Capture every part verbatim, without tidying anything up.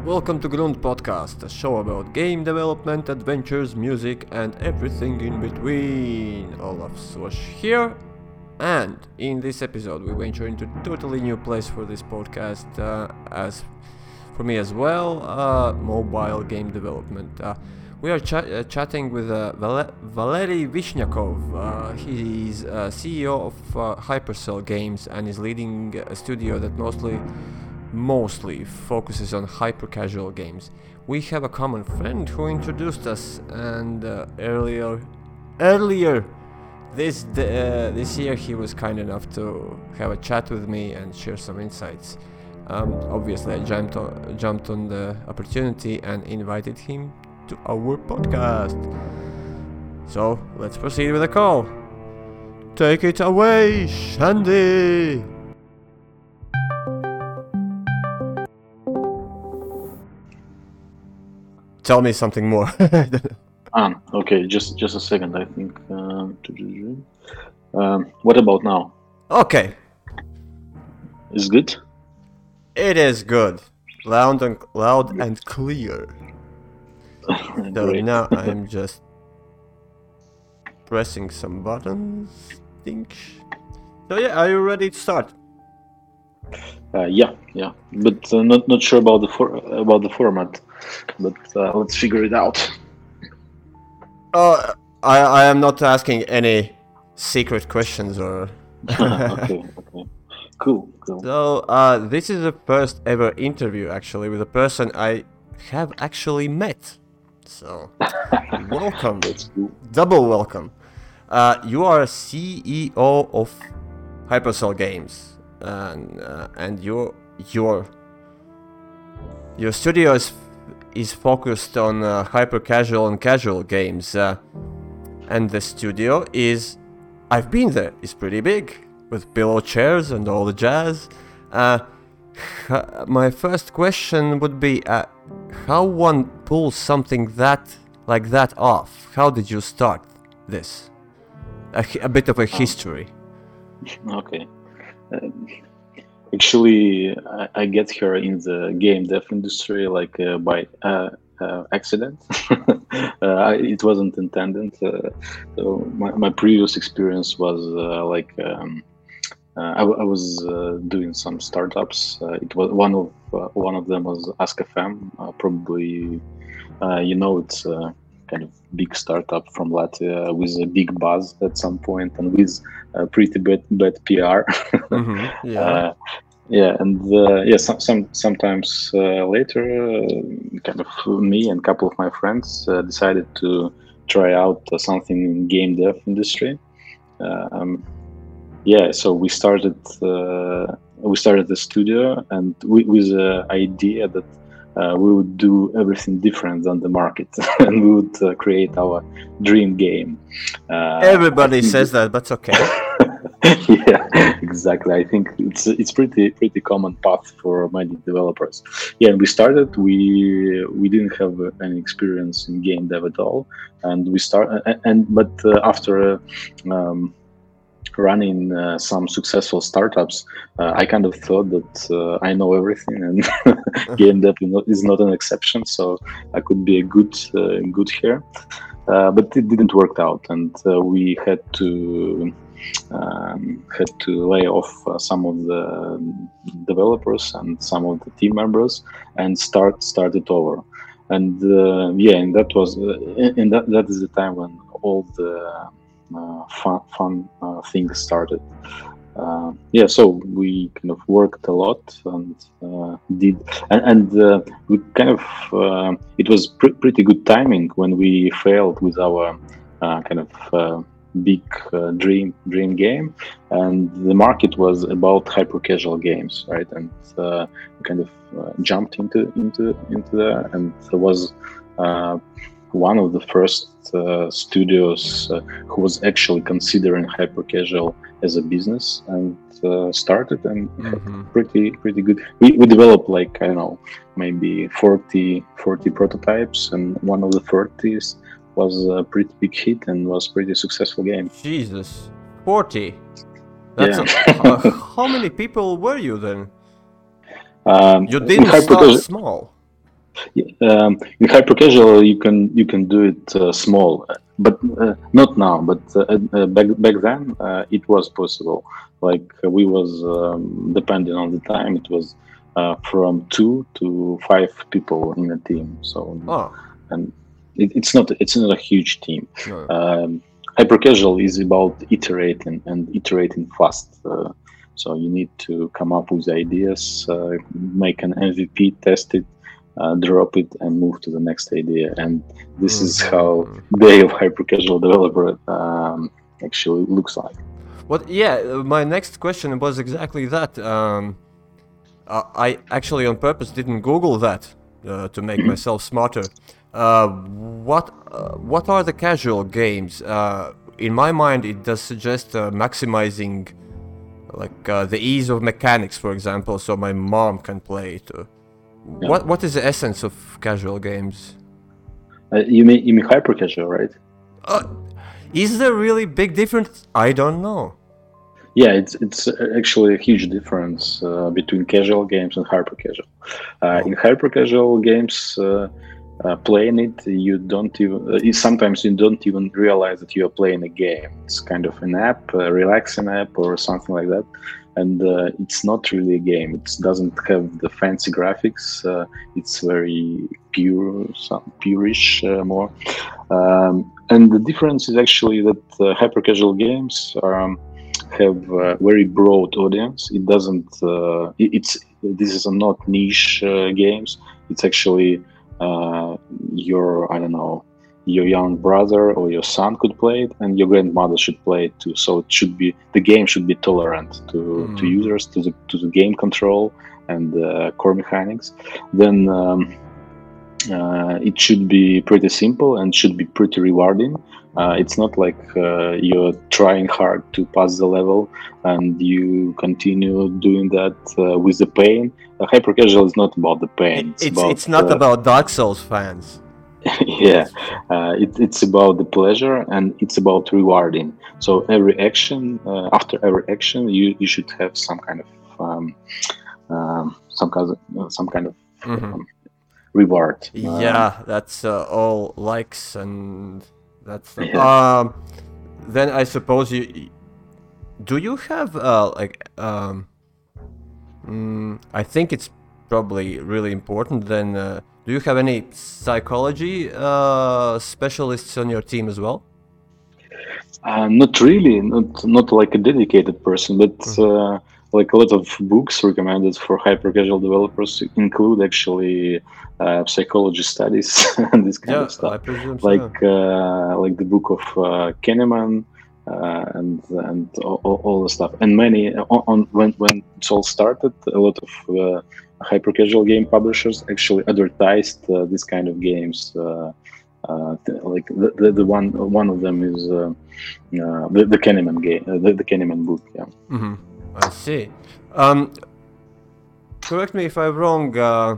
Welcome to Grund Podcast, a show about game development, adventures, music, and everything in between. Olaf Swash here, and in this episode we venture into a totally new place for this podcast, uh, as for me as well, uh, mobile game development. Uh, we are ch- uh, chatting with uh, Val- Valery Vishnyakov. Uh, he's uh, C E O of uh, Hypercell Games and is leading a studio that mostly mostly focuses on hyper-casual games. We have a common friend who introduced us, and uh, earlier earlier this d- uh, this year he was kind enough to have a chat with me and share some insights. Um, obviously I jumped on, jumped on the opportunity and invited him to our podcast. So let's proceed with the call. Take it away, Shandy! Tell me something more. Ah, okay, just just a second. I think. Um, um, what about now? Okay, Is good? it is good, loud and loud and clear. So Great. now I'm just pressing some buttons. Think. So yeah, are you ready to start? Uh, yeah, yeah, but uh, not not sure about the for- about the format. But uh, let's figure it out. Oh, I I am not asking any secret questions or. okay, okay, cool, cool. So uh, this is the first ever interview actually with a person I have actually met. So welcome, That's cool. double welcome. Uh, you are a C E O of Hypercell Games, and uh, and your your your studio is is focused on uh, hyper casual and casual games, uh, and the studio is, I've been there, is pretty big with pillow chairs and all the jazz. Uh, h- my first question would be, uh, how one pulls something that like that off? How did you start this? A, hi- a bit of a history. Okay. Um, Actually, I, I get here in the game dev industry like uh, by uh, uh, accident. uh, I, it wasn't intended. Uh, so my, my previous experience was uh, like um, uh, I, w- I was uh, doing some startups. Uh, it was one of uh, one of them was AskFM. Uh, probably uh, you know it's a kind of big startup from Latvia with a big buzz at some point and with uh, pretty bad, bad P R. Mm-hmm. Yeah. Uh, yeah, and uh, yeah, some, some sometimes uh, later, uh, kind of me and a couple of my friends uh, decided to try out uh, something in game dev industry. Um, yeah, so we started uh, we started the studio, and we, with the idea that uh, we would do everything different than the market, and we would uh, create our dream game. Uh, Everybody I think says that, but okay. yeah, exactly. I think it's it's pretty pretty common path for many developers. Yeah, and we started. We we didn't have uh, any experience in game dev at all, and we start and, and but uh, after uh, um, running uh, some successful startups, uh, I kind of thought that uh, I know everything, and game dev is not, is not an exception. So I could be a good uh, good here, uh, but it didn't work out, and uh, we had to. Um, had to lay off uh, some of the developers and some of the team members and start start it over. And uh, yeah, and that was uh, and that, that is the time when all the uh, fun fun uh, things started. Uh, yeah, so we kind of worked a lot and uh, did, and, and uh, we kind of uh, it was pre- pretty good timing when we failed with our uh, kind of. Uh, big uh, dream dream game, and the market was about hyper casual games, right? And uh, kind of uh, jumped into into into that, and there was uh, one of the first uh, studios uh, who was actually considering hyper casual as a business, and uh, started and Mm-hmm. pretty pretty good. We, we developed like I don't know maybe forty, forty prototypes, and one of the forties was a pretty big hit and was pretty successful game. Jesus, forty. That's Yeah. a, uh, how many people were you then? Um, You in didn't hyper start casual, small. Um, in hyper casual, you can you can do it uh, small, but uh, not now. But uh, uh, back back then, uh, it was possible. Like uh, we was um, depending on the time, it was uh, from two to five people in a team. So Oh, and it, it's not it's not a huge team. no. Um, hyper casual is about iterating and iterating fast. Uh, so you need to come up with ideas, uh, make an M V P, test it, uh, drop it, and move to the next idea. And this is how Mhm. day of hyper casual developer um, actually looks like. What? Yeah, uh, my next question was exactly that. Um, uh, I actually on purpose didn't Google that uh, to make myself smarter. Uh, what uh, what are the casual games? Uh, in my mind, it does suggest uh, maximizing like uh, the ease of mechanics, for example, so my mom can play it. Uh, Yeah. What what is the essence of casual games? Uh, you mean you mean hyper casual, right? Uh, is there really big difference? I don't know. Yeah, it's it's actually a huge difference uh, between casual games and hyper casual. Uh, Oh. in hyper casual games, uh, uh, playing it, you don't even uh, sometimes you don't even realize that you are playing a game. It's kind of an app, a relaxing app, or something like that, and uh, it's not really a game. It doesn't have the fancy graphics. Uh, it's very pure, some purish uh, more. Um, and the difference is actually that uh, hyper casual games are. Um, have a very broad audience. It doesn't. Uh, it, it's this is a not niche uh, games. It's actually uh, your I don't know your young brother or your son could play it, and your grandmother should play it too. So it should be the game should be tolerant to, to Mhm. users, to the to the game control and uh, core mechanics. Then. Um, uh, it should be pretty simple and should be pretty rewarding. Uh, it's not like uh, you're trying hard to pass the level and you continue doing that uh, with the pain. Uh, hyper casual is not about the pain. It, It's it's about it's not uh, about Dark Souls fans. yeah, That's for sure. uh, it, it's about the pleasure and it's about rewarding. So every action, uh, after every action, you, you should have some kind of um, um, some kind of uh, some kind of Mhm. um, reward. Um, Yeah, that's uh, all likes and that stuff. yeah. Um, then I suppose you y- do you have uh like um, mm, I think it's probably really important. Then uh, do you have any psychology uh specialists on your team as well? Uh, not really, not not like a dedicated person, but Mhm. uh, like a lot of books recommended for hyper casual developers include actually uh, psychology studies and this kind Yeah, of stuff, I presume so. like uh, like the book of uh, Kahneman uh, and and all, all all the stuff. And many on, on when when it's all started, a lot of uh, hyper casual game publishers actually advertised uh, this kind of games. Uh, uh, th- like the, the, the one one of them is uh, uh, the the Kahneman game, uh, the, the Kahneman book. Yeah. Hmm. I see. Um, correct me if I'm wrong. Uh,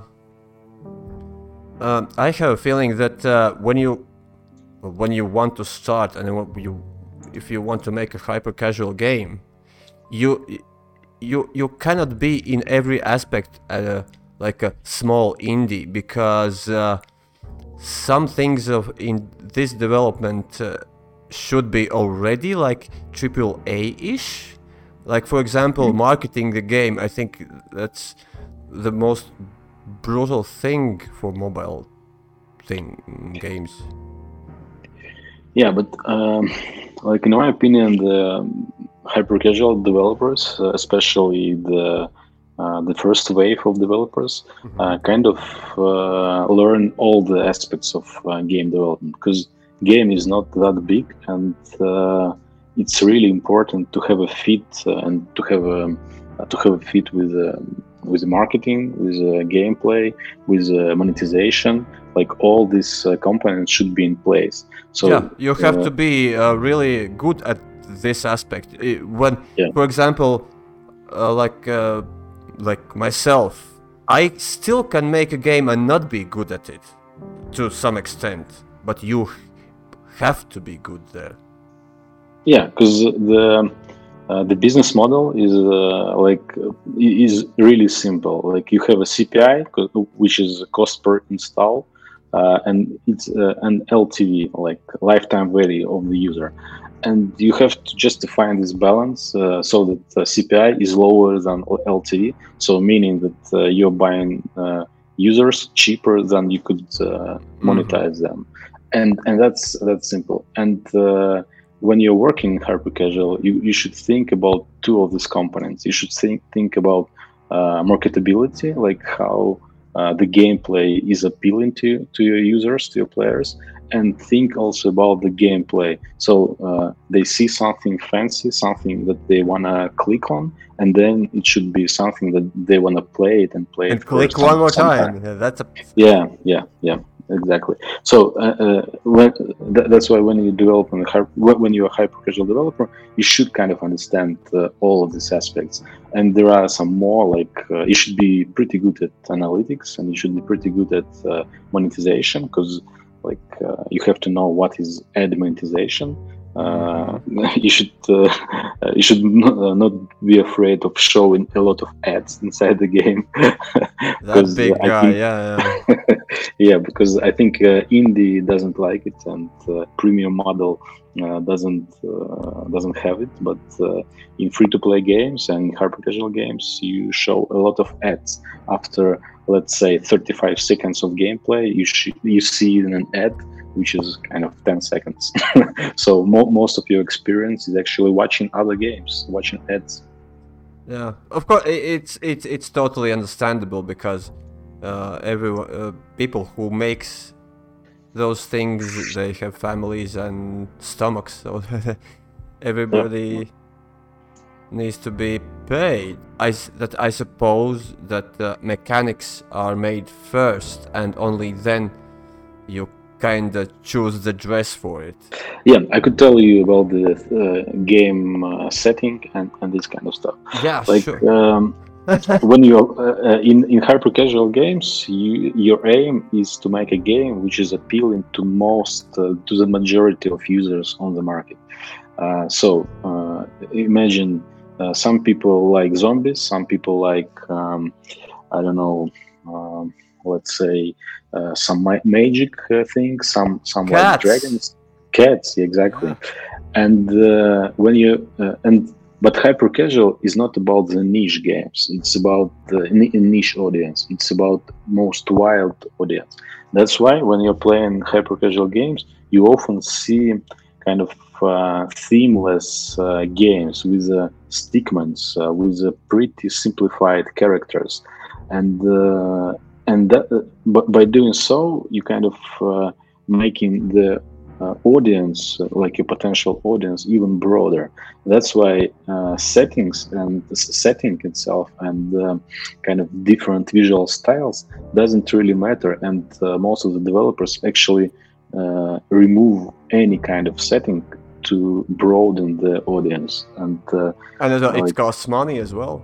um, I have a feeling that uh, when you when you want to start and when you if you want to make a hyper casual game, you you you cannot be in every aspect uh, like a small indie because uh, some things of in this development uh, should be already like triple A ish. Like for example, Mhm. marketing the game. I think that's the most brutal thing for mobile thing games. Yeah, but um, like in my opinion, the hyper casual developers, uh, especially the uh, the first wave of developers, Mhm. uh, kind of uh, learn all the aspects of uh, game development because game is not that big and uh, it's really important to have a fit uh, and to have a to have a fit with uh, with the marketing, with uh, gameplay, with uh, monetization. Like all these uh, components should be in place. So Yeah, you have uh, to be uh, really good at this aspect. I- When, yeah, for example, uh, like uh, like myself, I still can make a game and not be good at it to some extent, but you have to be good there. yeah, because the Uh, the business model is uh, like uh, is really simple. Like you have a C P I, co- which is cost per install, uh, and it's uh, an L T V, like lifetime value of the user, and you have to just define this balance uh, so that uh, C P I is lower than L T V. So meaning that uh, you're buying uh, users cheaper than you could uh, Mm-hmm. monetize them, and and that's that's simple. And uh, when you're working in hyper casual, you, you should think about two of these components. You should think think about uh, marketability, like how uh, the gameplay is appealing to to your users, to your players, and think also about the gameplay. So uh, they see something fancy, something that they wanna click on, and then it should be something that they wanna play it and play it And for click one some more some time. time. Yeah, that's a Yeah, yeah, yeah, exactly. So uh, uh, when th- that's why when you develop in hyper, when when you're a hyper casual developer, you should kind of understand uh, all of these aspects. And there are some more, like uh, you should be pretty good at analytics, and you should be pretty good at uh, monetization, because like uh, you have to know what is ad monetization. Uh, mm-hmm. you should uh, you should not, uh, not be afraid of showing a lot of ads inside the game, That because big I guy. think Yeah, yeah, because I think uh, indie doesn't like it, and uh, premium model uh, doesn't uh, doesn't have it. But uh, in free to play games and hyper casual games, you show a lot of ads after, let's say, thirty-five seconds of gameplay. You sh- you see an ad which is kind of ten seconds. So mo- most of your experience is actually watching other games, watching ads. yeah. Of course, i- it's it's it's totally understandable because uh, everyone, uh, people who makes those things, they have families and stomachs, so Yeah. everybody needs to be paid. I s- that I suppose that the mechanics are made first, and only then you kinda choose the dress for it. Yeah, I could tell you about the uh, game uh, setting and, and this kind of stuff. Yeah, Like sure. um, when you're uh, uh, in in hyper casual games, you, your aim is to make a game which is appealing to most uh, to the majority of users on the market. Uh, so uh, imagine uh, some people like zombies, some people like um, I don't know, um, let's say uh, some ma- magic uh, things, some some like Cats. dragons, cats, yeah, exactly. Yeah. And uh, when you uh, and but hyper casual is not about the niche games. It's about the ni- niche audience. It's about most wild audience. That's why when you're playing hyper casual games, you often see kind of uh, themeless uh, games with uh, stickmans, uh, with uh, pretty simplified characters, and uh, and that, uh, but by doing so, you kind of uh, making the uh, audience, uh, like your potential audience, even broader. That's why uh, settings and the s- setting itself and um kind of different visual styles doesn't really matter. And uh, most of the developers actually uh, remove any kind of setting to broaden the audience. And uh, And it, it like costs money as well.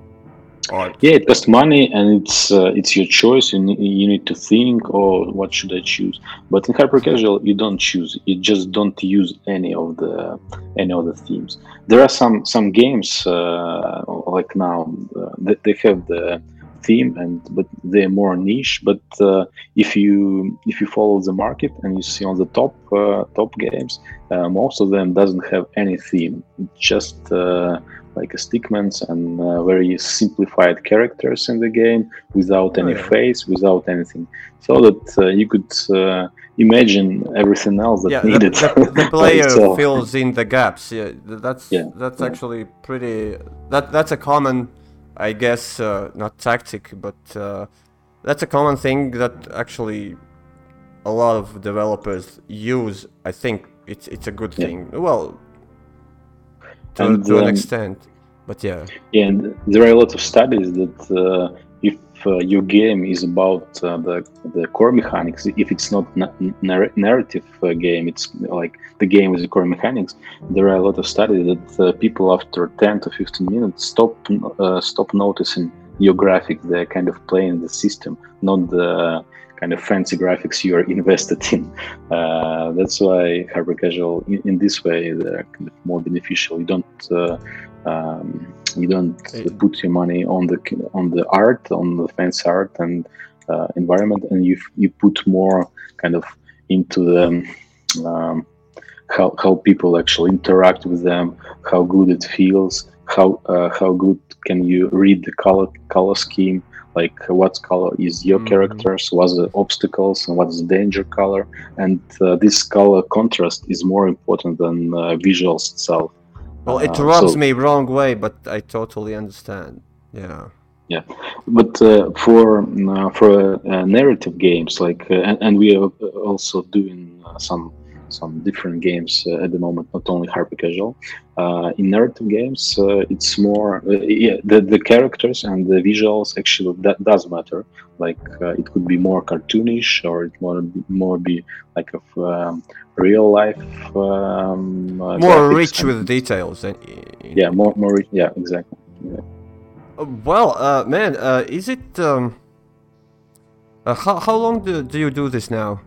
Or yeah, it costs money, and it's uh, it's your choice. You need, you need to think, oh, what should I choose? But in hyper casual, you don't choose. You just don't use any of the any of the themes. There are some some games uh, like now uh, that they have the theme, and but they're more niche. But uh, if you if you follow the market and you see on the top uh, top games, uh, most of them doesn't have any theme. It's just uh, like stickmans and uh, very simplified characters in the game without oh any yeah, face, without anything, so that uh, you could uh, imagine everything else that yeah. The needed the the by player itself. fills in the gaps. Yeah, th- that's Yeah, that's yeah, actually pretty. That that's a common, I guess, uh, not tactic, but uh, that's a common thing that actually a lot of developers use. I think it's it's a good yeah. thing. Well, to And to an um, extent, but yeah. yeah, and there are a lot of studies that uh, if uh, your game is about uh, the the core mechanics, if it's not na- narr- narrative uh, game, it's like the game with the core mechanics. There are a lot of studies that uh, people after ten to fifteen minutes stop uh, stop noticing your graphics. They're kind of playing the system, not the kind of fancy graphics you're invested in. Uh, that's why hyper casual in, in this way they're kind of more beneficial. You don't uh, Um, you don't Eh, put your money on the on the art, on the fancy art and uh, environment, and you you put more kind of into the um, how how people actually interact with them, how good it feels, how uh, how good can you read the color color scheme, like what color is your mhm. characters, what's the obstacles, and what's the danger color, and uh, this color contrast is more important than uh, visuals itself. Well, it Uh, rubs so me wrong way, but I totally understand. Yeah. yeah, but uh, for uh, for uh, narrative games, like uh, and, and we are also doing uh, some some different games uh, at the moment, not only hyper casual. Uh, in narrative games, uh, it's more uh, yeah, the the characters and the visuals actually that does matter. Like uh, it could be more cartoonish, or it more more be like of um, real life um, uh, More graphics rich and with details. And, yeah, more more yeah, exactly. Yeah. uh, well, uh, man, uh, is it? Um, uh, how how long do do you do this now?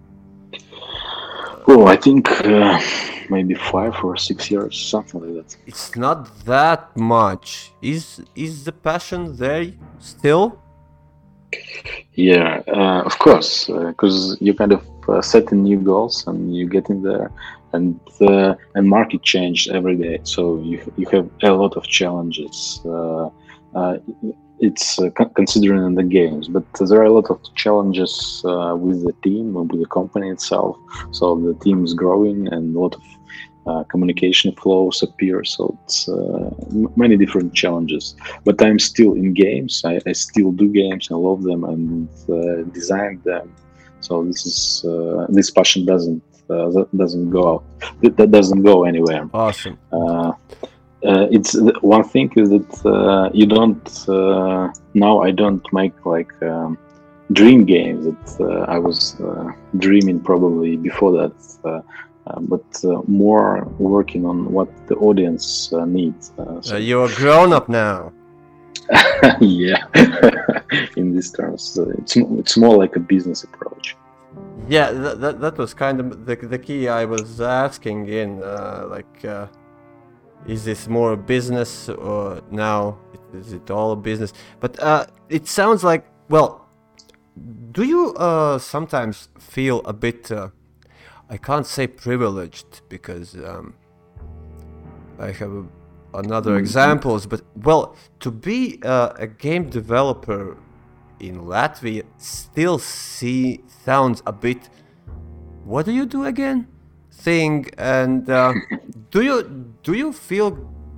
Oh, I think uh, maybe five or six years, something like that. It's not that much. Is is the passion there still? Yeah, uh, of course, because you kind of uh, setting new goals and you get in there, and uh, and market changed every day, so you you have a lot of challenges. Uh, uh, it's uh, con- considering in the games, but there are a lot of challenges uh, with the team, with the company itself. So the team is growing, and a lot of uh, communication flows appear. So it's uh, m- many different challenges. But I'm still in games. I, I still do games. I love them and uh, design them. So this is uh, this passion doesn't uh, that doesn't go out. That, that doesn't go anywhere. Awesome. Uh, uh, it's one thing is that uh, you don't uh, now. I don't make like um, dream games that uh, I was uh, dreaming probably before that. Uh, uh, but uh, more working on what the audience uh, needs. Uh, Uh, so you're a grown up now. yeah, in these terms, uh, it's it's more like a business approach. Yeah, that that, that was kind of the the key I was asking in. Uh, like, uh, is this more a business or now? Is it all a business? But uh, it sounds like, well, do you uh, sometimes feel a bit? Uh, I can't say privileged because um, I have a, another Mhm. examples, but well, to be uh, a game developer in Latvia still see sounds a bit. What do you do again? Thing and uh, do you do you feel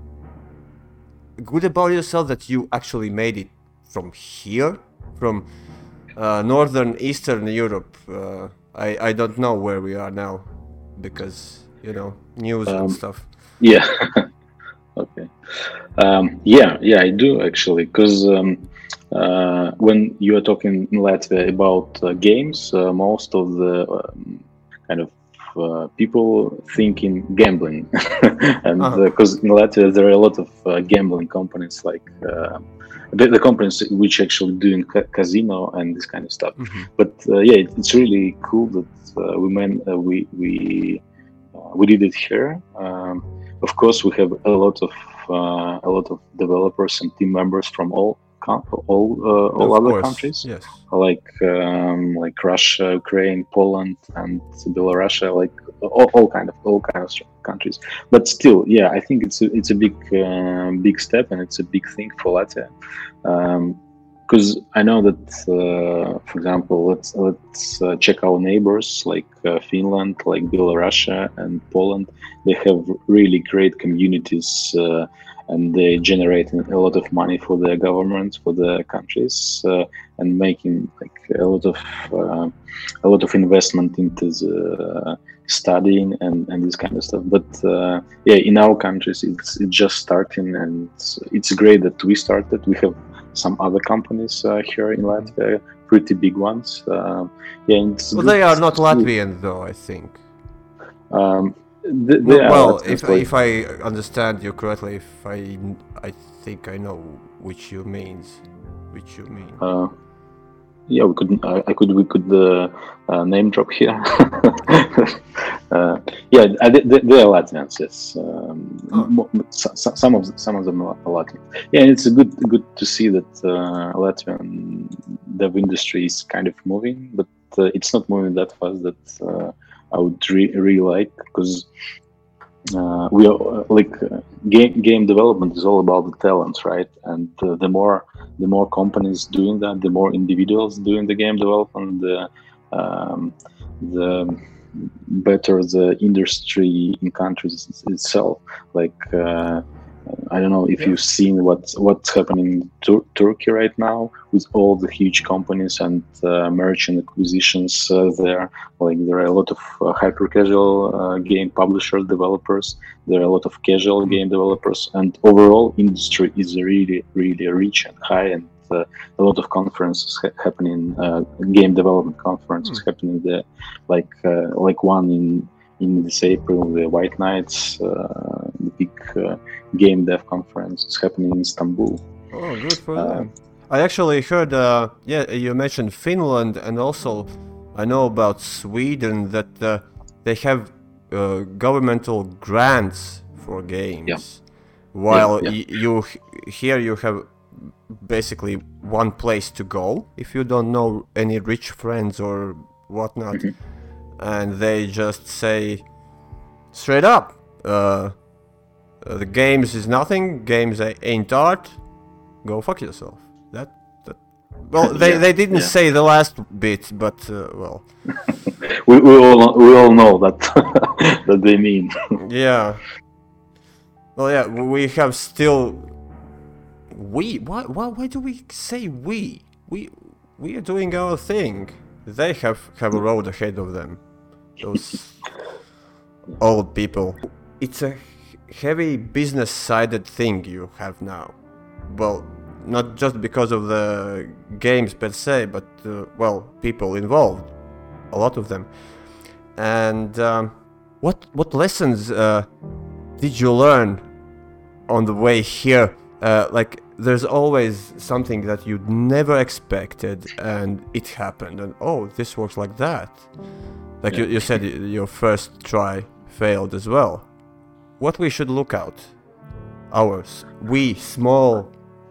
good about yourself that you actually made it from here, from uh, northern Eastern Europe? Uh, I I don't know where we are now because you know news and Um, stuff. yeah. Okay. Um, yeah, yeah, I do actually, because um, uh, when you are talking in Latvia about uh, games, uh, most of the um, kind of uh, people think in gambling, and Uh-huh. because in Latvia there are a lot of uh, gambling companies, like uh, the, the companies which actually doing ca- casino and this kind of stuff. Mhm. But uh, yeah, it, it's really cool that uh, we man uh, we we uh, we did it here. Um, of course, we have a lot of uh, a lot of developers and team members from all coun- all uh, all Of other course, countries, yes. like um, like Russia, Ukraine, Poland, and Belarus, like all, all kind of all kind of countries. But still, yeah, I think it's a, it's a big uh, big step, and it's a big thing for Latvia. Um, because I know that, uh, for example, let's let's uh, check our neighbors like uh, Finland, like Belarus and Poland. They have really great communities, uh, and they generate a lot of money for their governments, for their countries, uh, and making like a lot of uh, a lot of investment into the studying and, and this kind of stuff. But uh, yeah, in our countries, it's, it's just starting, and it's, it's great that we started. We have some other companies uh, here in Latvia, pretty big ones. Uh, yeah, and it's Well, good they are not to see. Latvian though, I think. Um, th- they Well, are well, if Latvians, like if I understand you correctly, if I I think I know which you means, which you mean. uh, yeah, we could I, I could we could uh, uh, name drop here. uh, yeah, I- they, they are Latvians, yes. Um, Oh. mo- so- so- some of the, some of them are Latvian. Yeah, it's a good good to see that uh, Latvian dev industry is kind of moving, but uh, it's not moving that fast that uh, I would re- really like, because uh, we are uh, like uh, game game development is all about the talents, right? And uh, the more the more companies doing that, the more individuals doing the game development, the um, the better the industry in countries itself. Like uh, I don't know if Yeah. you've seen what's what's happening in Tur- Turkey right now with all the huge companies and uh, merchant acquisitions uh, there. Like there are a lot of uh, hyper casual uh, game publishers, developers. There are a lot of casual game developers, and overall industry is really really rich and high, and uh, a lot of conferences ha- happening, uh, game development conferences Hmm. happening there, like uh, like one in in this April, the White Nights, uh, the big uh, game dev conference is happening in Istanbul. Oh, good for Uh, them. I actually heard, uh, yeah, you mentioned Finland, and also I know about Sweden that uh, they have uh, governmental grants for games, while yeah. y- you here you have basically one place to go if you don't know any rich friends or whatnot, Mhm. and they just say straight up, uh, uh, the games is nothing, games a- ain't art, go fuck yourself. That, that well, they, Yeah, they didn't yeah. say the last bit, but uh, well, we, we all we all know that that they mean. yeah. Well, yeah, we have still we. Why why why do we say we? We we are doing our thing. They have have a road ahead of them. Those old people. It's a heavy business-sided thing you have now. Well, not just because of the games per se, but uh, well, people involved, a lot of them. And um, what what lessons uh, did you learn on the way here? Uh, like, there's always something that you never expected, and it happened, and oh, this works like that. Like Yeah. you, you said, y- your first try failed as well. What we should look out? Ours, we small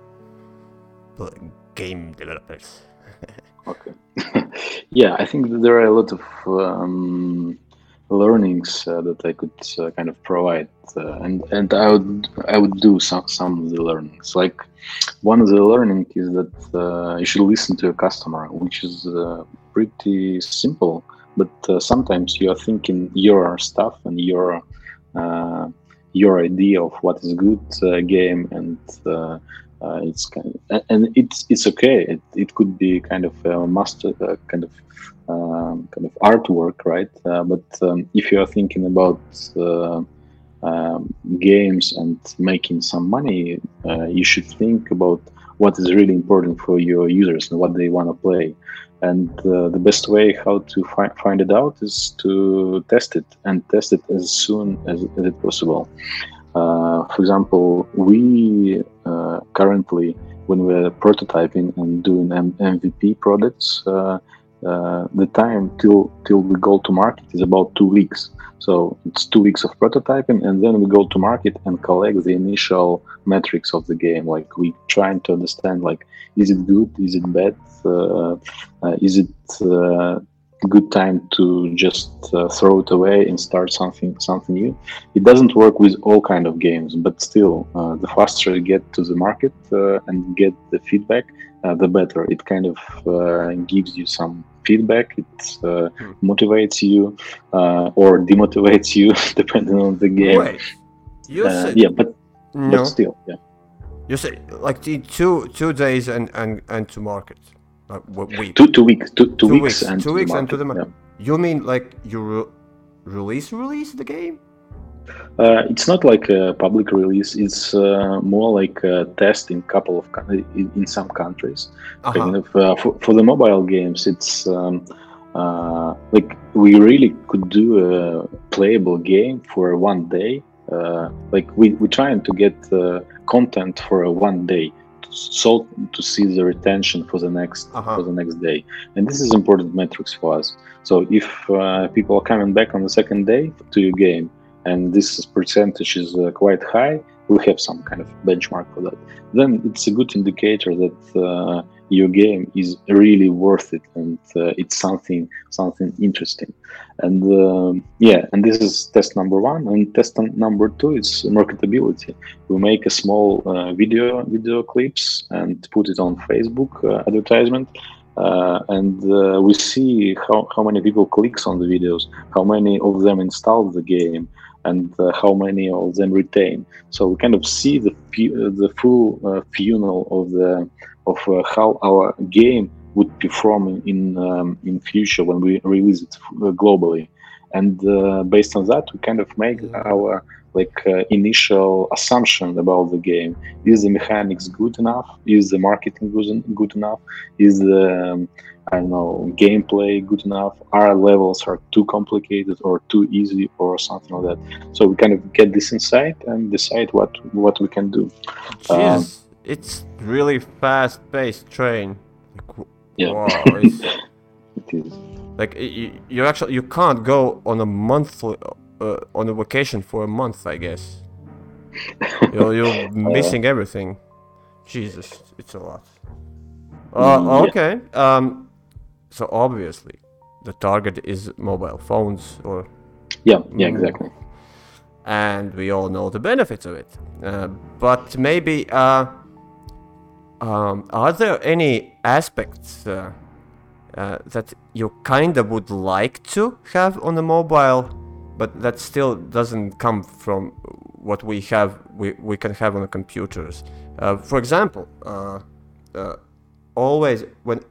uh, game developers. Okay. Yeah, I think that there are a lot of um, learnings uh, that I could uh, kind of provide, uh, and and I would I would do some some of the learnings. Like one of the learning is that uh, you should listen to your customer, which is uh, pretty simple, but uh, sometimes you are thinking your stuff and your uh, your idea of what is good uh, game, and uh, uh, it's kind of, and it's it's okay. It, it could be kind of a master uh, kind of um, kind of artwork, right? Uh, but um, if you are thinking about uh, um, games and making some money, uh, you should think about what is really important for your users and what they want to play. And uh, the best way how to fi- find it out is to test it, and test it as soon as, as it possible. Uh, for example, we uh, currently, when we're prototyping and doing M- MVP products, uh, uh, the time till till we go to market is about two weeks. So it's two weeks of prototyping, and then we go to market and collect the initial metrics of the game. Like we trying to understand, like, is it good? Is it bad? Uh, uh, is it uh, good time to just uh, throw it away and start something something new? It doesn't work with all kind of games, but still, uh, the faster you get to the market uh, and get the feedback, uh, the better. It kind of uh, gives you some feedback. It uh, Hmm. motivates you uh, or demotivates you depending on the game. Wait, you Uh, said yeah, but no. but still, yeah. You say like the two two days and and and to market, like what week? Two two weeks, two, two, Two weeks, weeks, and two to weeks the and to the market. market. You mean like you re- release release the game? Uh, it's not like a public release. It's uh, more like a test in couple of coun- in, in some countries. Uh Kind huh. of uh, for, for the mobile games, it's um, uh, like we really could do a playable game for one day. Uh, like we we trying to get uh, content for a one day, so to see the retention for the next Uh-huh. for the next day, and this is important metrics for us. So if uh, people are coming back on the second day to your game, and this percentage is uh, quite high, we have some kind of benchmark for that. Then it's a good indicator that uh, your game is really worth it, and uh, it's something something interesting. And um, yeah, and this is test number one. And test number two is marketability. We make a small uh, video video clips and put it on Facebook uh, advertisement. Uh, and uh, we see how, how many people clicks on the videos, how many of them install the game, and uh, how many of them retain. So we kind of see the the full uh, funnel of the of uh, how our game would perform in in, um, in future when we release it globally, and uh, based on that, we kind of make our like uh, initial assumption about the game. Is the mechanics good enough? Is the marketing good, good enough? Is the um, I don't know, gameplay good enough? Our levels are too complicated or too easy or something like that. So we kind of get this insight and decide what what we can do. Jeez, um, it's really fast-paced train. Like, yeah, wow, it's, it is. Like you, you actually you can't go on a monthly uh, on a vacation for a month, I guess. You're, you're missing uh, everything. Jesus, it's a lot. Uh, yeah. Okay. Um. So obviously, the target is mobile phones, or yeah, yeah, exactly. And we all know the benefits of it. Uh, but maybe, uh, um, are there any aspects uh, uh, that you kind of would like to have on the mobile, but that still doesn't come from what we have, we, we can have on the computers? Uh, for example, uh, uh, always when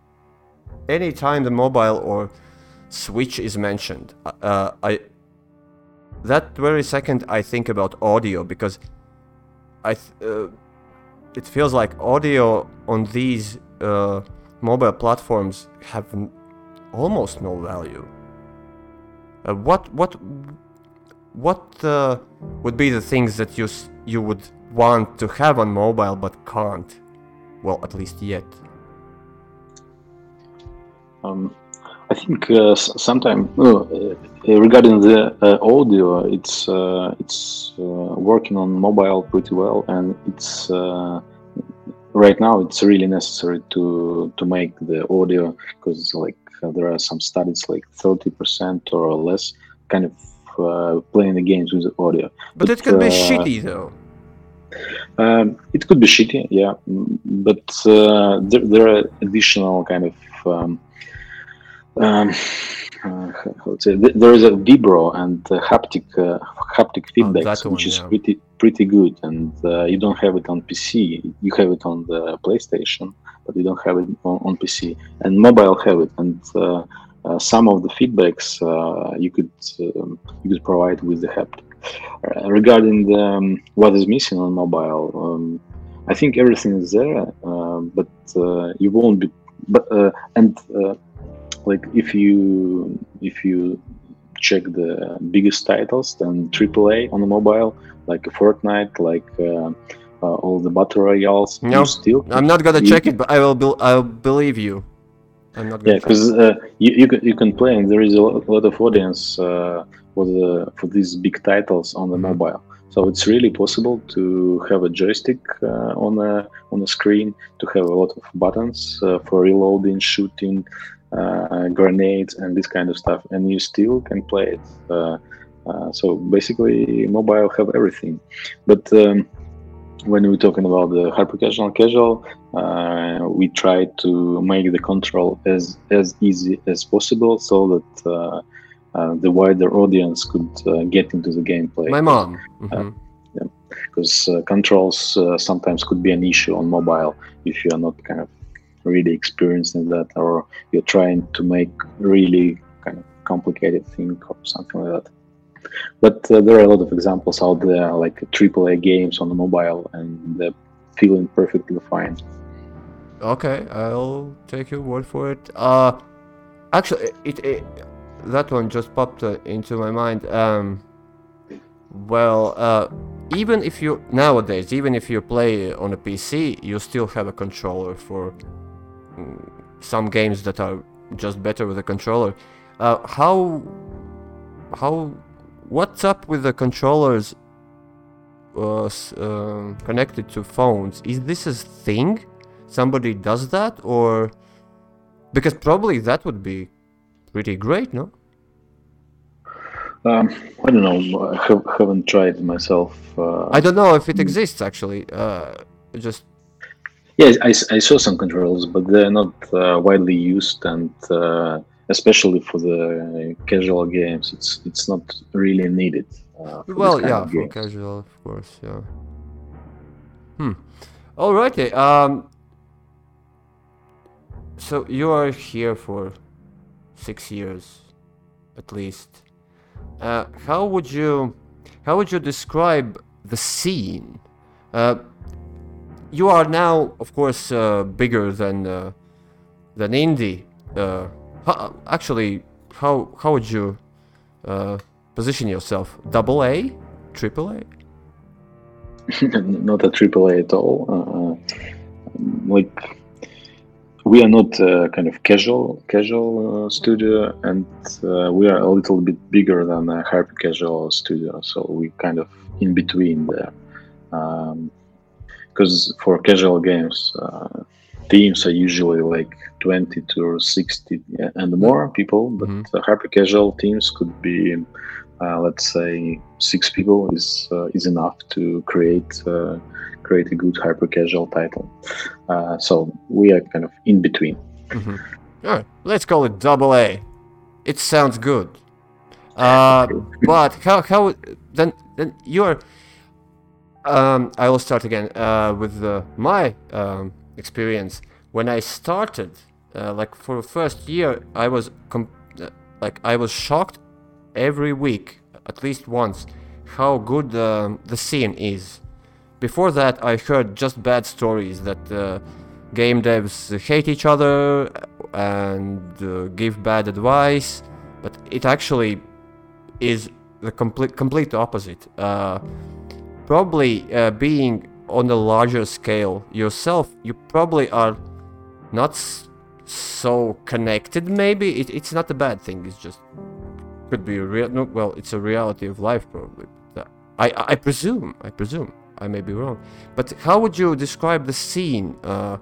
anytime the mobile or Switch is mentioned, uh, I that very second I think about audio, because I th- uh, it feels like audio on these uh, mobile platforms have n- almost no value. Uh, what what what uh, would be the things that you s- you would want to have on mobile but can't? Well, at least yet. Um, I think uh, sometimes uh, regarding the uh, audio, it's uh, it's uh, working on mobile pretty well, and it's uh, right now it's really necessary to to make the audio, because like uh, there are some studies like thirty percent or less kind of uh, playing the games with the audio. But, but it could uh, be shitty though. Um, it could be shitty, yeah, but uh, there, there are additional kind of um, Um, uh, how to say, there is a vibro and uh, haptic uh, haptic feedback, oh, which one, is yeah. pretty pretty good, and uh, you don't have it on P C. You have it on the PlayStation, but you don't have it on, on P C. And mobile have it, and uh, uh, some of the feedbacks uh, you could um, you could provide with the haptic. Uh, regarding the, um, what is missing on mobile, um, I think everything is there, uh, but uh, you won't be. But uh, and uh, like if you if you check the biggest titles, then triple A on the mobile, like Fortnite, like uh, uh, all the battle royales. No, still I'm not gonna you, check it, but I will. Be- I'll believe you. I'm not gonna. Yeah, because uh, you you can, you can play, and there is a lot, a lot of audience uh, for the for these big titles on the mm-hmm. mobile. So it's really possible to have a joystick uh, on a on a screen, to have a lot of buttons uh, for reloading, shooting, uh, grenades, and this kind of stuff, and you still can play it. Uh, uh, so basically, mobile have everything. But um, when we're talking about the hyper casual casual, uh, we try to make the control as as easy as possible, so that uh, uh, the wider audience could uh, get into the gameplay. My mom. Mm-hmm. Uh, yeah, because uh, controls uh, sometimes could be an issue on mobile if you are not kind of really experienced in that, or you're trying to make really kind of complicated thing or something like that. But uh, there are a lot of examples out there, like triple A games on the mobile, and they're feeling perfectly fine. Okay, I'll take your word for it. Uh, actually, it, it that one just popped uh, into my mind. Um, well, uh, even if you nowadays, even if you play on a P C, you still have a controller for mm, some games that are just better with a controller. Uh, how how what's up with the controllers uh, s- um, connected to phones? Is this a thing? Somebody does that, or because probably that would be pretty great, no? Um, I don't know. I have, haven't tried myself. Uh, I don't know if it exists actually. Uh, just yeah, I, s- I saw some controls, but they're not uh, widely used, and uh, especially for the casual games, it's it's not really needed uh, for this well, kind yeah, of for games. casual, of course, yeah. Hmm. Alrighty. Um. So you are here for six years, at least. Uh, how would you, how would you describe the scene? Uh, you are now, of course, uh, bigger than uh, than indie. Uh, ho- actually, how how would you uh, position yourself? Double A, triple A? Not a triple A at all. Uh, like we are not uh, kind of casual casual uh, studio, and uh, we are a little bit bigger than a hyper casual studio. So we kind of in between there. Because for casual games, uh, teams are usually like twenty to sixty and more people, but Mm-hmm. uh, hyper casual teams could be, uh, let's say, six people is uh, is enough to create uh, create a good hyper casual title. Uh, so we are kind of in between. Mm-hmm. All right, let's call it double A. It sounds good. Uh, but how how then then you're um I will start again uh with uh, my um experience when I started uh, like for the first year I was com- uh, like I was shocked every week at least once how good um, the scene is. Before that I heard just bad stories that uh, game devs hate each other and uh, give bad advice, but it actually is the complete complete opposite. Uh, probably uh, being on a larger scale yourself, you probably are not s- so connected. Maybe it, it's not a bad thing. It's just could be a real. No, well, it's a reality of life, probably. That- I I presume. I presume. I may be wrong. But how would you describe the scene uh,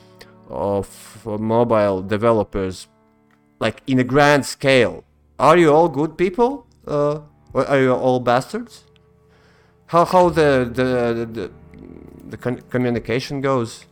of uh, mobile developers, like in a grand scale? Are you all good people? Uh, or are you all bastards? How how the the the, the con- communication goes?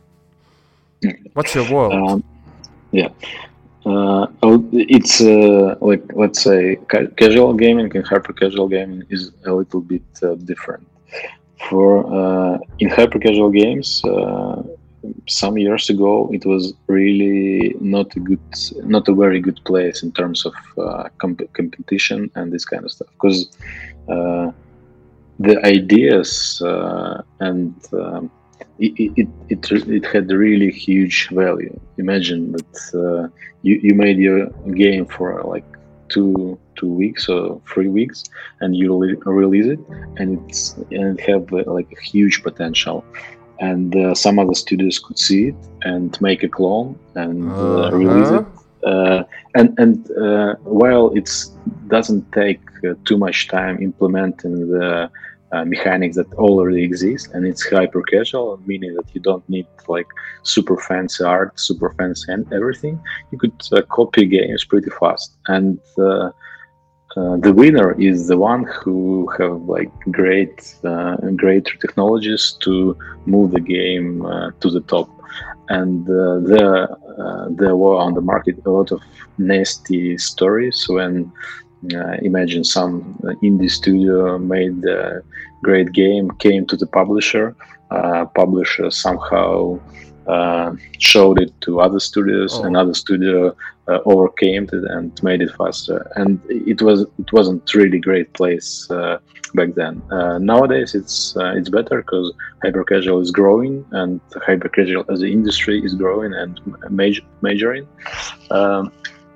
What's your world? Um, yeah. Uh, oh, it's uh, like let's say ca- casual gaming and hyper casual gaming is a little bit uh, different. For uh, in hyper casual games, uh, some years ago, it was really not a good, not a very good place in terms of uh, comp- competition and this kind of stuff. Because uh, the ideas uh, and um, it, it, it, it had really huge value. Imagine that uh, you, you made your game for like two two weeks or three weeks and you re- release it, and it's and it have uh, like a huge potential, and uh, some other studios could see it and make a clone and uh, release Uh-huh. it, uh, and and uh, while it's doesn't take uh, too much time implementing the uh, mechanics that already exist, and it's hyper casual, meaning that you don't need like super fancy art, super fancy and everything. You could uh, copy games pretty fast, and uh, uh, the winner is the one who have like great uh, great technologies to move the game uh, to the top. And uh, there uh, there were on the market a lot of nasty stories when uh, imagine some uh, indie studio made a great game, came to the publisher, uh, publisher somehow uh, showed it to other studios, Oh. another studio uh, overcame it and made it faster, and it was it wasn't really great place uh, back then. Uh, nowadays it's uh, it's better because hyper casual is growing, and hyper casual as an industry is growing and major, majoring. Um,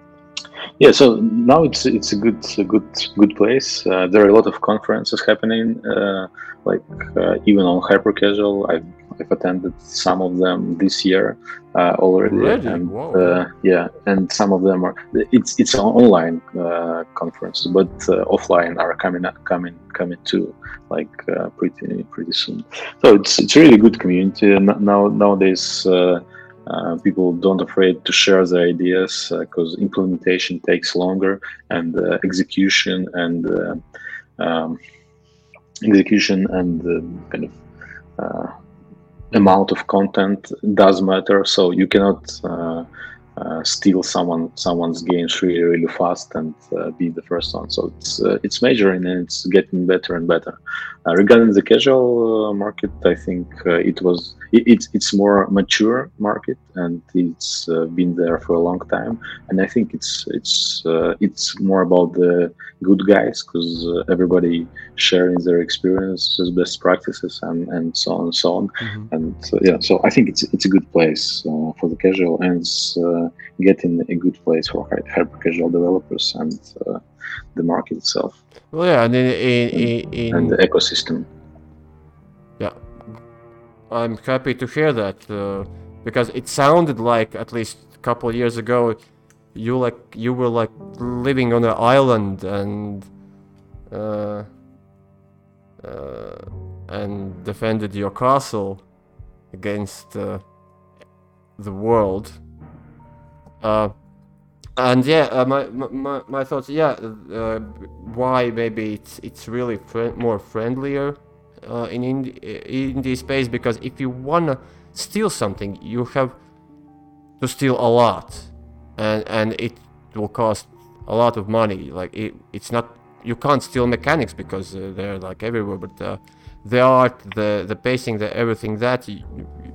yeah, so now it's it's a good a good good place. Uh, there are a lot of conferences happening, uh, like uh, even on hyper casual. I've I've attended some of them this year uh, already, Already? and Wow. uh, yeah, and some of them are. It's it's an online uh, conference, but uh, offline are coming up, coming coming too, like uh, pretty pretty soon. So it's it's really good community and now nowadays. Uh, uh, people don't afraid to share their ideas because implementation takes longer and uh, execution and uh, um, execution and uh, kind of uh, amount of content does matter. So you cannot uh, uh, steal someone someone's games really really fast and uh, be the first one. So it's uh, it's measuring and it's getting better and better. Uh, regarding the casual uh, market, I think uh, it was it, it's it's more mature market and it's uh, been there for a long time. And I think it's it's uh, it's more about the good guys because uh, everybody sharing their experiences, best practices, and, and so on and so on. Mm-hmm. And uh, yeah, so I think it's it's a good place uh, for the casual and it's uh, getting a good place for hyper casual developers and uh, the market itself. Well, yeah, and in, in, in, in and the ecosystem. Yeah, I'm happy to hear that uh, because it sounded like at least a couple of years ago, you like you were like living on an island and uh, uh, and defended your castle against uh, the world. Uh, and yeah, uh, my, my my thoughts. Yeah, uh, why maybe it's it's really fri- more friendlier uh, in indie, indie space, because if you wanna steal something, you have to steal a lot, and and it will cost a lot of money. Like it, it's not you can't steal mechanics because uh, they're like everywhere, but uh, the art, the the pacing, the everything that you,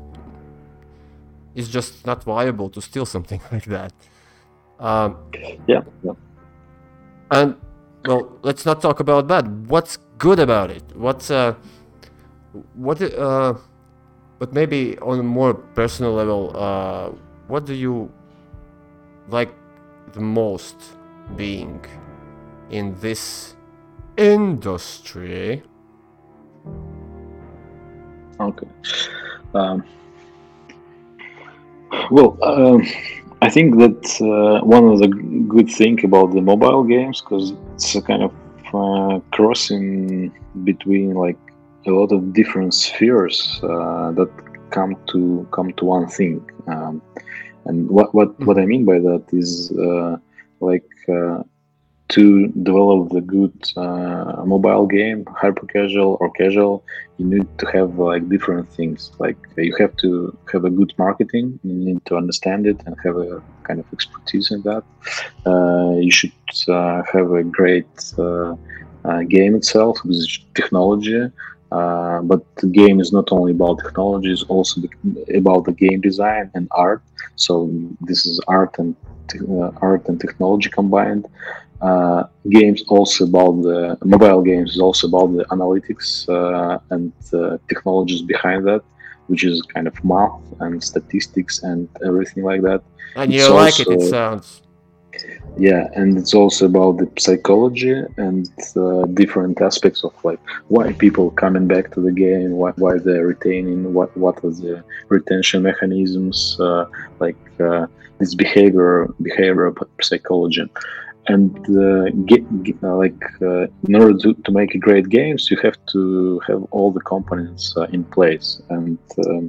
is just not viable to steal something like that. Um, yeah, yeah. And well, let's not talk about that. What's good about it? What's uh, what uh, but maybe on a more personal level, uh, what do you like the most being in this industry? Okay. Um, well, um, I think that uh, one of the good thing about the mobile games, because it's a kind of uh, crossing between like a lot of different spheres uh, that come to come to one thing. Um, and what what Mm-hmm. what I mean by that is uh, like uh, to develop the good uh, mobile game, hyper casual or casual, you need to have like different things. Like you have to have a good marketing, you need to understand it and have a kind of expertise in that. Uh, you should uh, have a great uh, uh, game itself with technology. Uh, but the game is not only about technology; it's also the, about the game design and art. So this is art and uh, art and technology combined. Uh, games also about the mobile games is also about the analytics uh, and uh, technologies behind that, which is kind of math and statistics and everything like that. And It's you like it, also, it sounds. yeah, and it's also about the psychology and uh, different aspects of like why people coming back to the game, why, why they're retaining, what what are the retention mechanisms, uh, like uh, this behavior behavior psychology. And uh, get, get, uh, like uh, in order to, to make great games, you have to have all the components uh, in place, and um,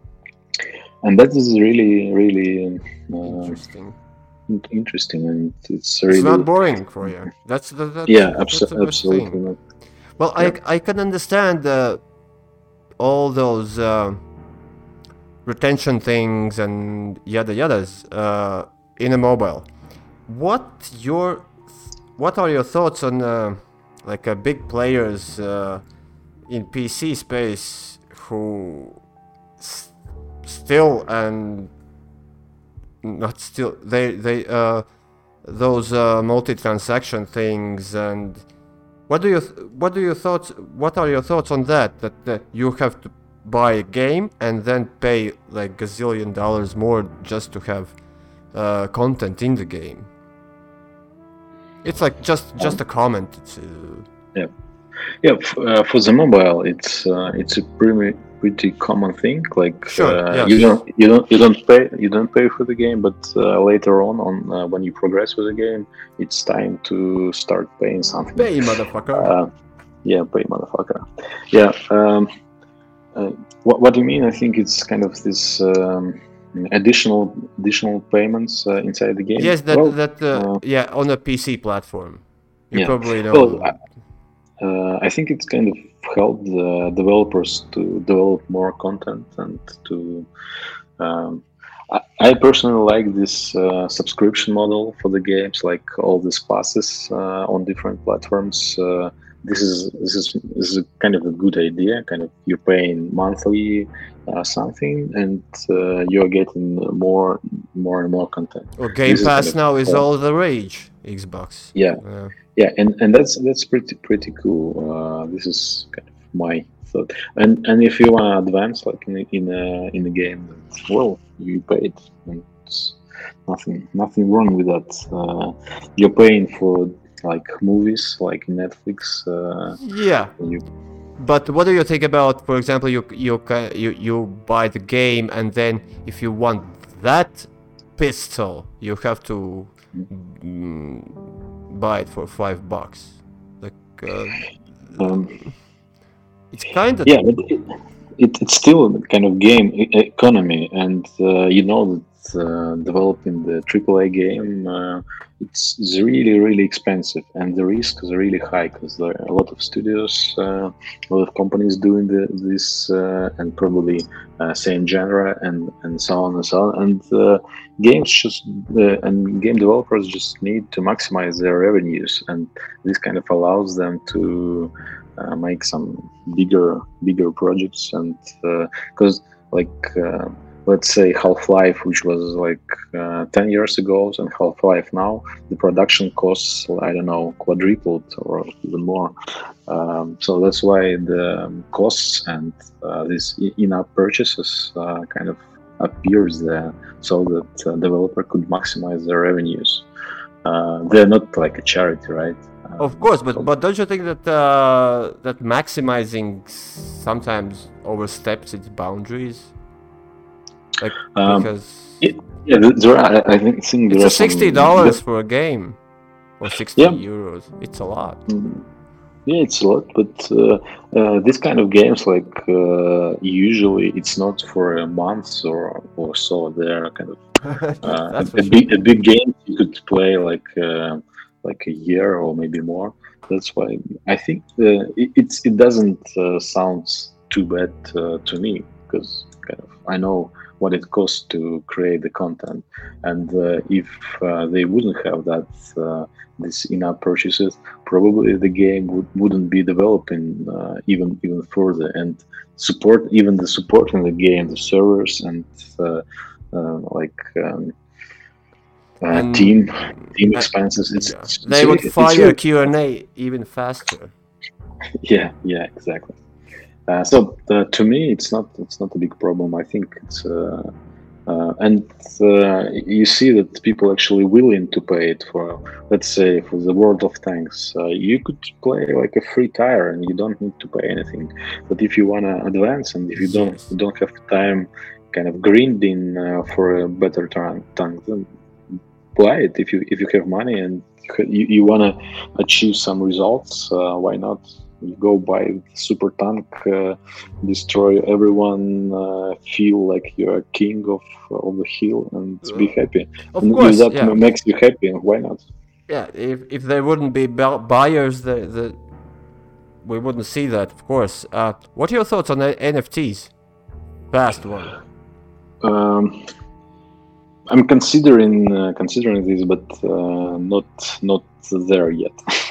and that is really really uh, Interesting. interesting, and it's It's really not boring for you. That's the that's, yeah, that's abso- the best absolutely thing. not. Well, Yeah. I I can understand uh, all those uh, retention things and yada yadas uh, in a mobile. What your what are your thoughts on uh, like uh, big players uh, in P C space who s- still and not still they they uh, those uh, multi-transaction things, and what do you th- what do your thoughts what are your thoughts on that that uh, you have to buy a game and then pay like gazillion dollars more just to have uh, content in the game? It's like just just a comment. It's, uh, Yeah, yeah. F- uh, for the mobile, it's uh, it's a pretty pretty common thing. Like Sure, uh, yes. you don't you don't you don't pay you don't pay for the game, but uh, later on on uh, when you progress with the game, it's time to start paying something. Pay, motherfucker. Uh, yeah, pay, motherfucker. Yeah. Um, uh, what what do you mean? I think it's kind of this um, additional additional payments uh, inside the game. Yes, that Well, that uh, uh, yeah, on a P C platform. You yeah. probably know. Well, I, Uh, I think it's kind of helped the developers to develop more content and to. Um, I, I personally like this uh, subscription model for the games, like all these passes uh, on different platforms. Uh, this is this is this is a kind of a good idea. Kind of you're paying monthly uh, something, and uh, you're getting more more and more content. Well, Game This is Pass kind of, now is uh, all the rage. Xbox. Yeah. Yeah. Yeah, and, and that's that's pretty pretty cool. Uh, this is kind of my thought. And and if you want to advance like in a, in a in a game, well, you paid. And it's nothing nothing wrong with that. Uh, you're paying for like movies, like Netflix. Uh, Yeah. you, But what do you think about, for example, you you ca- you you buy the game and then if you want that pistol, you have to mm, buy it for five bucks. Like uh, um, it's kind of yeah, but it, it, it's still a kind of game e- economy, and uh, you know that uh, developing the triple A game uh, it's, it's really really expensive, and the risk is really high because there are a lot of studios, uh, a lot of companies doing the, this, uh, and probably uh, same genre and and so on and so on, and uh, games just uh, and game developers just need to maximize their revenues, and this kind of allows them to uh, make some bigger bigger projects, and because uh, like uh, let's say Half-Life, which was like uh, ten years ago, and Half-Life now, the production costs, I don't know, quadrupled or even more. Um, so that's why the costs and uh, these in-app purchases uh, kind of appears there, so that uh, developer could maximize their revenues. Uh, they're not like a charity, right? Of course, but but don't you think that uh, that maximizing sometimes oversteps its boundaries? Like Um, because yeah, yeah, there are, I think, think it's there a are some- sixty dollars for a game, or sixty Yeah. euros. It's a lot. Mm, Yeah, it's a lot, but uh, uh, this kind of games, like uh, usually, it's not for a month or or so. They're kind of uh, That's a, for a sure. big a big game you could play like uh, like a year or maybe more. That's why I think uh, it, it's it doesn't uh, sound too bad uh, to me, because kind of I know what it costs to create the content, and uh, if uh, they wouldn't have that uh, this in-app purchases, probably the game would, wouldn't be developing uh, even even further, and support even the support in the game, the servers, and uh, uh, like um, uh, And- team team uh, expenses. It's, Yeah. it's They it's would really- it's fire really- Q and A even faster. yeah, yeah, exactly. Uh, so uh, to me, it's not it's not a big problem. I think it's uh, uh, and uh, you see that people actually willing to pay it for, let's say, for the World of Tanks. Uh, you could play like a free tire and you don't need to pay anything. But if you wanna advance and if you don't Yes. you don't have time, kind of grinding uh, for a better tank, tank, then buy it if you if you have money and you, you wanna achieve some results. Uh, why not? You go buy the super tank, uh, destroy everyone, uh, feel like you're a king of of the hill, and be happy. Of and course, if that yeah. makes you happy, why not? Yeah, if if there wouldn't be bu- buyers, the the we wouldn't see that, of course. Uh, what are your thoughts on the N F Ts? Fast one. Um, I'm considering uh, considering this, but uh, not not there yet.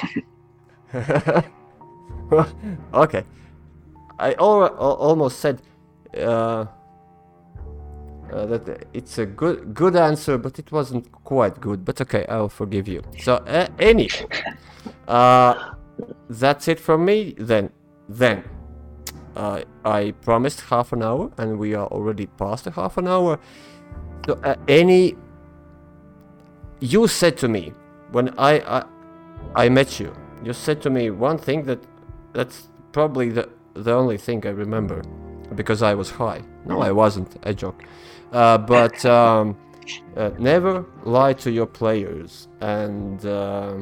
Okay. I al- al- almost said uh, uh, that it's a good good answer, but it wasn't quite good. But okay, I'll forgive you. So, uh, any, uh, that's it from me. Then, then, uh, I promised half an hour, and we are already past the half an hour. So, uh, any, you said to me when I, I I met you, you said to me one thing that that's probably the the only thing I remember. because I was high. No, I wasn't. I joke. Uh, but um, uh, never lie to your players, and uh,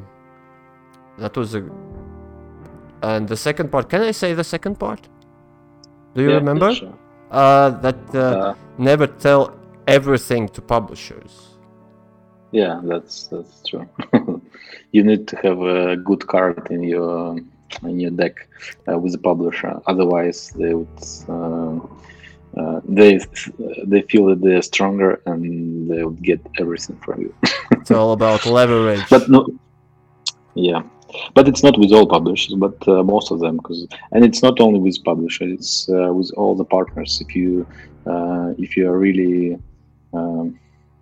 that was a. And the second part. Can I say the second part? Do you Yeah, remember? yeah, sure. Uh, that uh, Uh, never tell everything to publishers. yeah, that's that's true. You need to have a good card in your in your deck uh, with the publisher. Otherwise, they would uh, uh, they they feel that they're stronger and they would get everything from you. It's all about leverage. But no, yeah, but it's not with all publishers, but uh, most of them. Because and it's not only with publishers; it's uh, with all the partners. If you uh, if you are really um,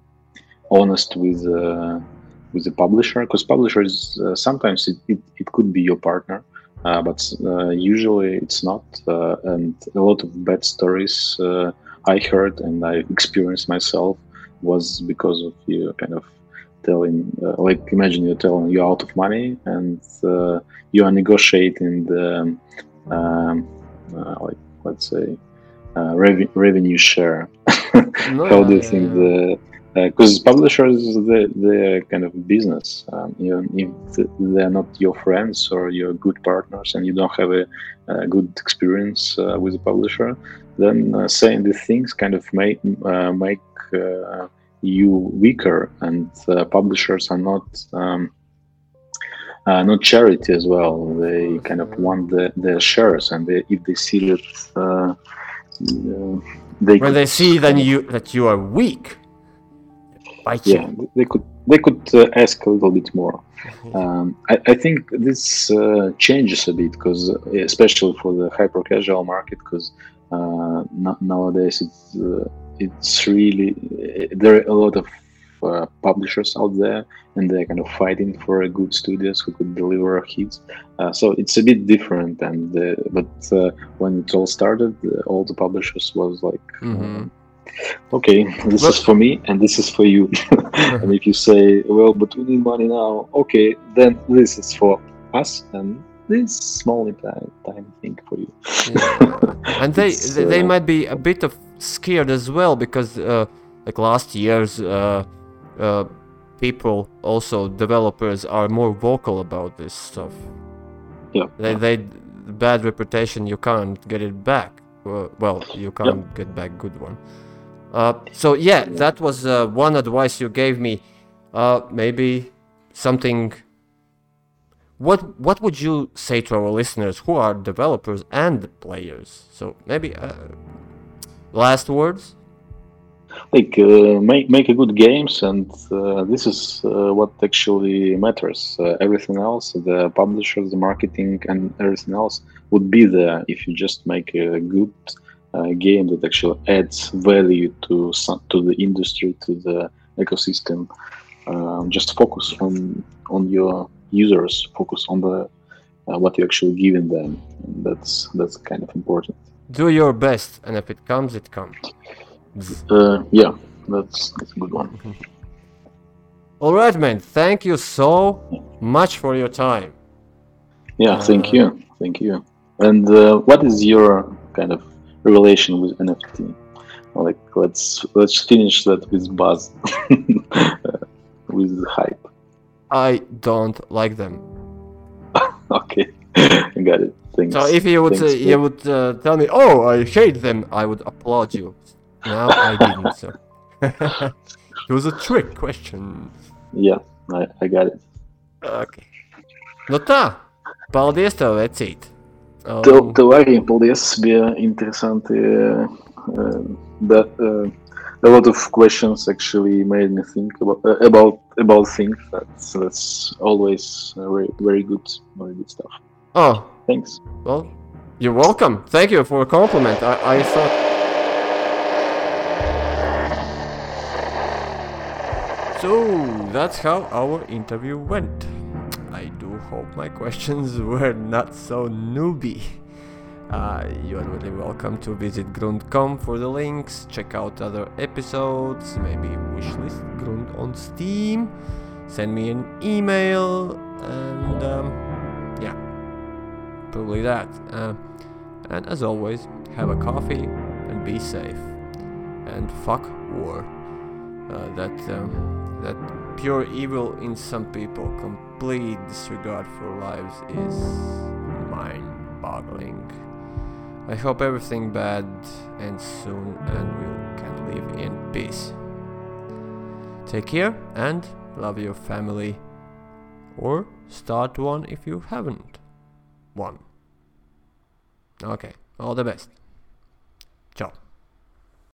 honest with uh, with the publisher, because publishers uh, sometimes it, it, it could be your partner, uh, but uh, usually it's not. Uh, and a lot of bad stories uh, I heard and I experienced myself was because of you kind of telling, uh, like imagine you're telling you're out of money and uh, you are negotiating the um, uh, like let's say uh, rev- revenue share. No, How do you yeah, think yeah. the because publishers they they're kind of business. Um, you know, if they're not your friends or your good partners, and you don't have a, a good experience uh, with the publisher, then uh, saying these things kind of make uh, make uh, you weaker. And uh, publishers are not um, uh, not charity as well. They kind of want the, their shares, and they, if they see that uh, uh, they When could they see then kind of- you that you are weak, bite yeah, you. they could they could uh, ask a little bit more. Um, I, I think this uh, changes a bit because, especially for the hyper casual market, because uh, no- nowadays it's uh, it's really there are a lot of uh, publishers out there, and they're kind of fighting for a good studios who could deliver hits. Uh, so it's a bit different. And uh, but uh, when it all started, uh, all the publishers was like. Mhm. Okay, this Well- is for me and this is for you. And if you say, well, but we need money now, okay, then this is for us and this small tiny, tiny thing for you. Yeah. And they It's, they, they uh, might be a bit of scared as well because uh, like last year's uh, uh, people also developers are more vocal about this stuff. Yeah. They they bad reputation you can't get it back. Uh, well, you can't get back good one. Uh, so yeah, that was uh, one advice you gave me. Uh, maybe something. What what would you say to our listeners who are developers and players? So maybe uh, last words. Like uh, make make a good games, and uh, this is uh, what actually matters. Uh, everything else, the publishers, the marketing, and everything else would be there if you just make a good uh, game that actually adds value to some, to the industry, to the ecosystem. Um, just focus on on your users. Focus on the uh, what you're actually giving them. And that's that's kind of important. Do your best, and if it comes, it comes. Uh, yeah, that's that's a good one. All right, man. Thank you so much for your time. Yeah, Uh, thank you, thank you. And uh, what is your kind of relation with N F T? Like, let's let's finish that with buzz, with hype. I don't like them. Okay, I got it. Thanks. So if you would Thanks uh, for- you would uh, tell me, oh, I hate them, I would applaud you. Now I didn't. So it was a trick question. Yeah, I, I got it. Okay. Nu tā. Paldies tev, vecīt. Um, Tev, tev arī paldies, bija interesanti. Uh, uh, that uh, a lot of questions actually made me think about uh, about about things. That's that's always uh, very very good, very good stuff. Oh, Thanks. well, you're welcome. Thank you for a compliment. I, I thought... So, that's how our interview went. I do hope my questions were not so newbie. Uh, you are really welcome to visit Grund dot com for the links, check out other episodes, maybe wishlist Grund on Steam, send me an email, and um, yeah, probably that. Uh, and as always, have a coffee, and be safe. And fuck war. Uh, that um, that pure evil in some people, complete disregard for lives is mind-boggling. I hope everything bad ends soon and we can live in peace. Take care and love your family. Or start one if you haven't one. Okay, all the best. Ciao.